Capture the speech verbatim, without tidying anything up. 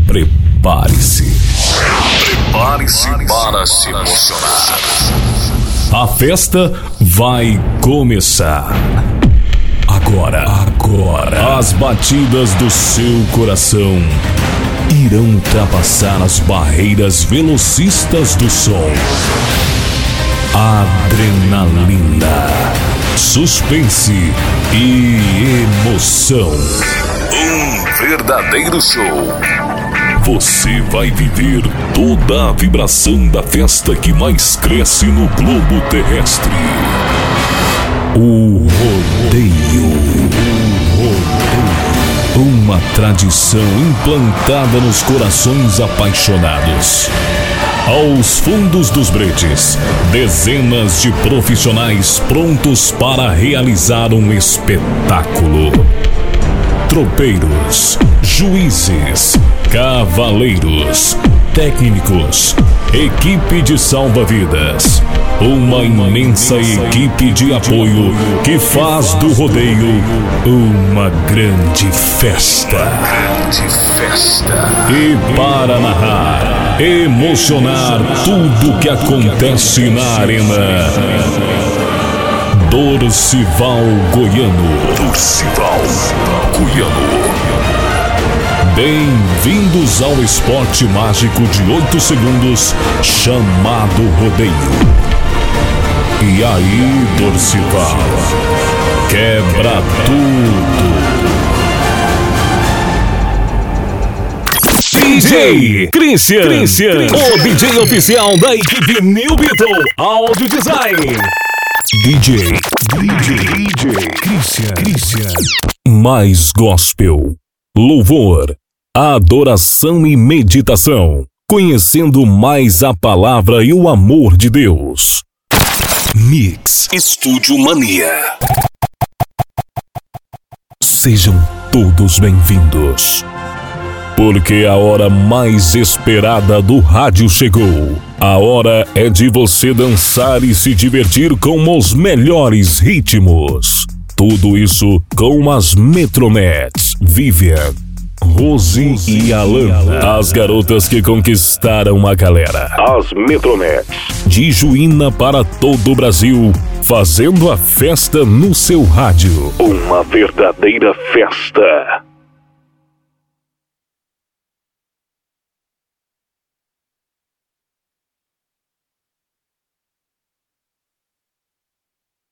Prepare-se. Prepare-se para se emocionar. A festa vai começar. Agora, agora, as batidas do seu coração irão ultrapassar as barreiras velocistas do som. Adrenalina, suspense e emoção. Um verdadeiro show. Você vai viver toda a vibração da festa que mais cresce no globo terrestre. O rodeio. O rodeio. Uma tradição implantada nos corações apaixonados. Aos fundos dos bretes, dezenas de profissionais prontos para realizar um espetáculo. Tropeiros, juízes, cavaleiros, técnicos, equipe de salva-vidas, uma imensa equipe de apoio que faz do rodeio uma grande festa. Grande festa. E para narrar, emocionar tudo que acontece na arena, Dorcival Goiano. Dorcival Goiano. Bem-vindos ao esporte mágico de oito segundos chamado rodeio. E aí, Dorcival, quebra tudo. D J Christian, Christian, o D J oficial da equipe New Beetle Audio Design. D J, D J, D J Christian, Christian. Mais gospel, louvor, adoração e meditação, conhecendo mais a palavra e o amor de Deus. Mix Estúdio Mania. Sejam todos bem-vindos, porque a hora mais esperada do rádio chegou. A hora é de você dançar e se divertir com os melhores ritmos. Tudo isso com as Metromets, Vivian, Rose e Alana, as garotas que conquistaram a galera. As Metromets, de Juína para todo o Brasil, fazendo a festa no seu rádio. Uma verdadeira festa.